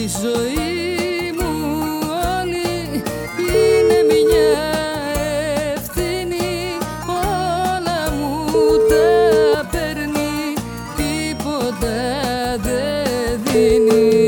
Η ζωή μου όλη είναι μια ευθύνη, όλα μου τα παίρνει, τίποτα δεν δίνει.